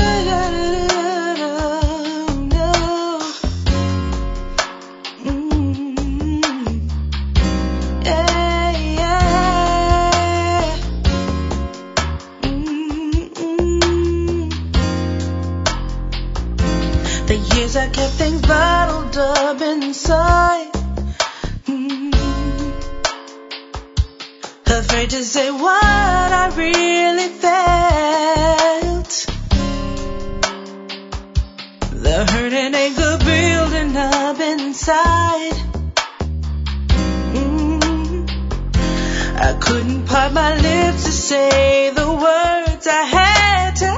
For years I kept things bottled up inside. Afraid to say what I really felt. The hurt and anger building up inside. I couldn't part my lips to say the words I had to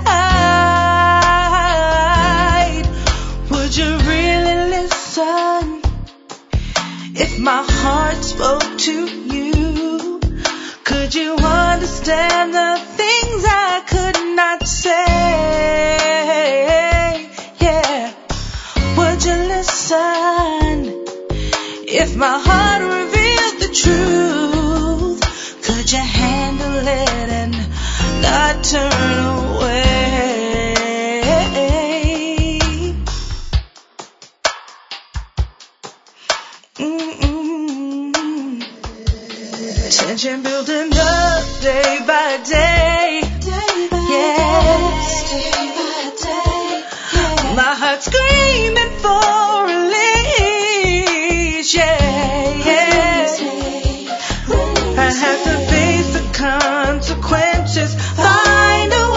hide. Would you really listen if my heart spoke to you? Could you understand the things I could not say? Yeah. Would you listen if my heart revealed the truth? Could you handle it and not turn away? Tension building up day by day. Yes. My heart screaming for release. Yeah. I have to face the consequences. Find a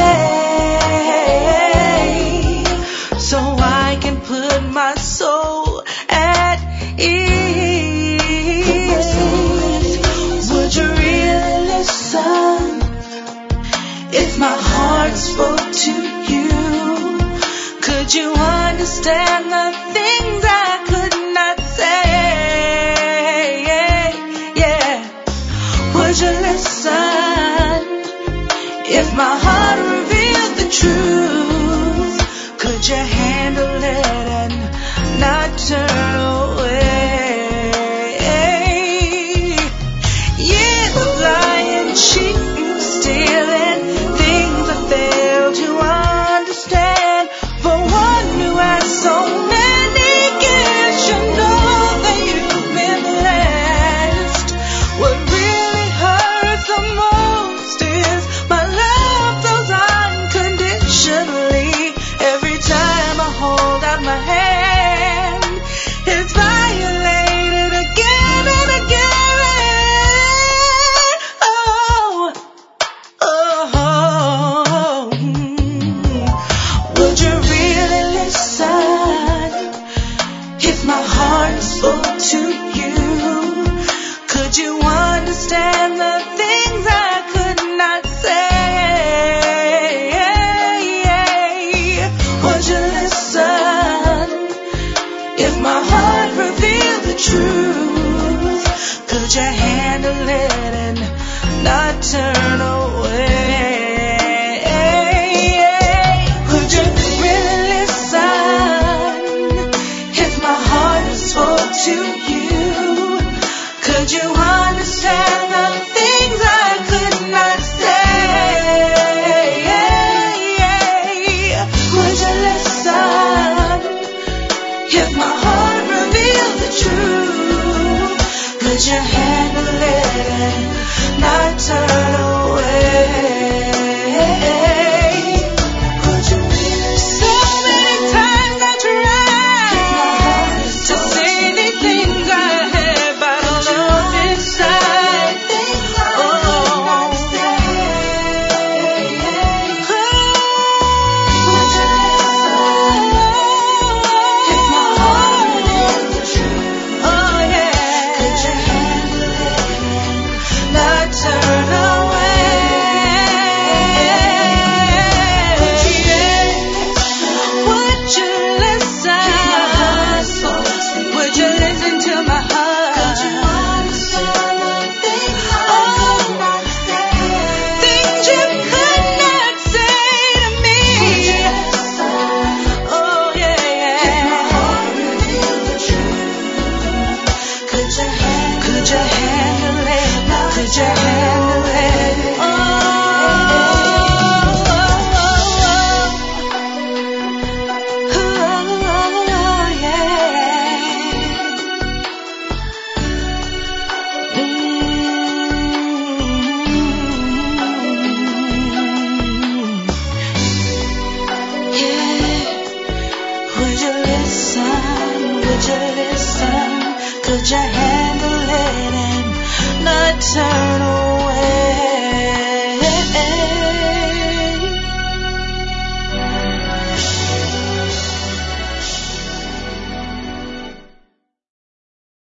way so I can put my soul at ease. Would you really listen if my heart spoke to you? Could you understand the things I could not say? Yeah. Would you listen if my heart revealed the truth? Could you handle it and not turn away? Cheating, stealing, things I failed to understand. For one who has so many gifts, you know that you've been blessed. What really hurts the most is my love flows unconditionally. Every time I hold out my hand, it's violated again and again. Spoke to you. Could you understand the things I could not say? Would you listen if my heart revealed the truth? Could you handle it and not turn away? Would you really listen if my heart spoke to you? Could you understand the things I could not say? Would you listen if my heart revealed the truth? Could you handle it and not turn away? return.